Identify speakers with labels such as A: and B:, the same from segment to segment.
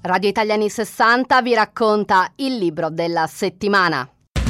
A: Radio Italiani 60 vi racconta il libro della settimana.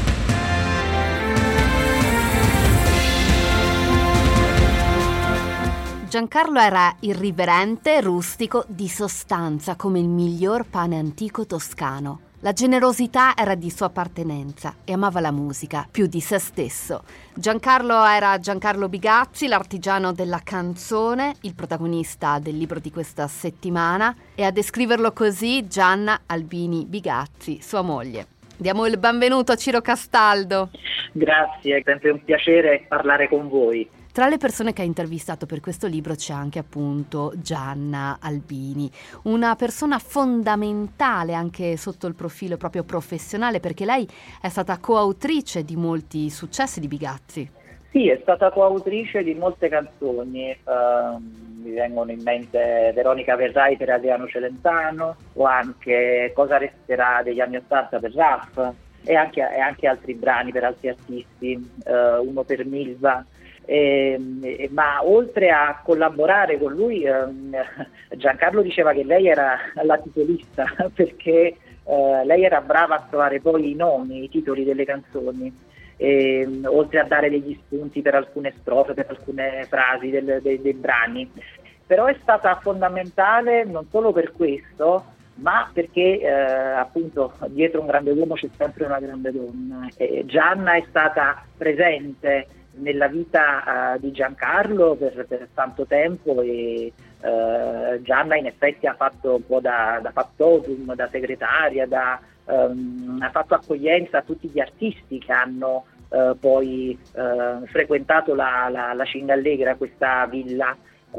A: Giancarlo era irriverente, rustico, di sostanza come il miglior pane antico toscano. La generosità era di sua appartenenza e amava la musica più di se stesso. Giancarlo era Giancarlo Bigazzi, l'artigiano della canzone, il protagonista del libro di questa settimana, e a descriverlo così Gianna Albini Bigazzi, sua moglie. Diamo il benvenuto a Ciro Castaldo.
B: Grazie, è sempre un piacere parlare con voi.
A: Tra le persone che ha intervistato per questo libro c'è anche appunto Gianna Albini, una persona fondamentale anche sotto il profilo proprio professionale, perché lei è stata coautrice di molti successi di Bigazzi.
B: Sì, è stata coautrice di molte canzoni, mi vengono in mente Veronica Verrai per Adriano Celentano, o anche Cosa resterà degli anni '80 per Raff, e anche altri brani per altri artisti, uno per Milva. Ma oltre a collaborare con lui, Giancarlo diceva che lei era la titolista perché lei era brava a trovare poi i nomi, i titoli delle canzoni, oltre a dare degli spunti per alcune strofe, per alcune frasi dei brani. Però è stata fondamentale non solo per questo, ma perché appunto dietro un grande uomo c'è sempre una grande donna. Gianna è stata presente nella vita di Giancarlo per tanto tempo, e Gianna in effetti ha fatto un po' da factotum, da segretaria, ha fatto accoglienza a tutti gli artisti che hanno poi frequentato la Cingallegra, questa villa,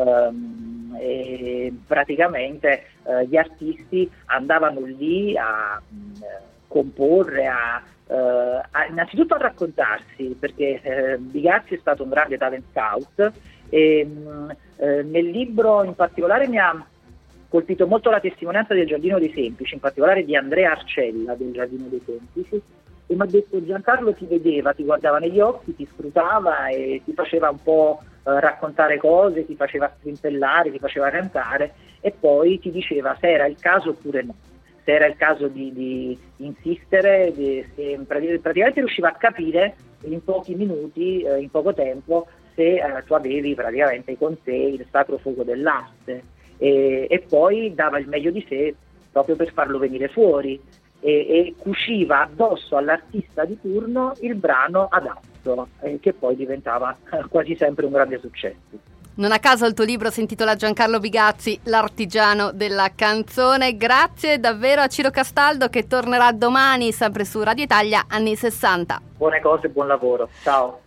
B: e praticamente gli artisti andavano lì a comporre, innanzitutto a raccontarsi, perché Bigazzi è stato un grande talent scout, e nel libro in particolare mi ha colpito molto la testimonianza del Giardino dei Semplici, in particolare di Andrea Arcella del Giardino dei Semplici, e mi ha detto: Giancarlo ti vedeva, ti guardava negli occhi, ti scrutava e ti faceva un po' raccontare cose, ti faceva strimpellare, ti faceva cantare, e poi ti diceva se era il caso oppure no. Se era il caso di insistere, se praticamente riusciva a capire in pochi minuti, in poco tempo, se tu avevi praticamente con te il sacro fuoco dell'arte, e poi dava il meglio di sé proprio per farlo venire fuori, e cuciva addosso all'artista di turno il brano adatto, che poi diventava quasi sempre un grande successo.
A: Non a caso il tuo libro si intitola Giancarlo Bigazzi, l'artigiano della canzone. Grazie davvero a Ciro Castaldo, che tornerà domani sempre su Radio Italia anni 60.
B: Buone cose, buon lavoro. Ciao.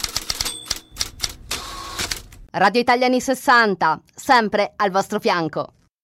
A: Radio Italia anni 60, sempre al vostro fianco.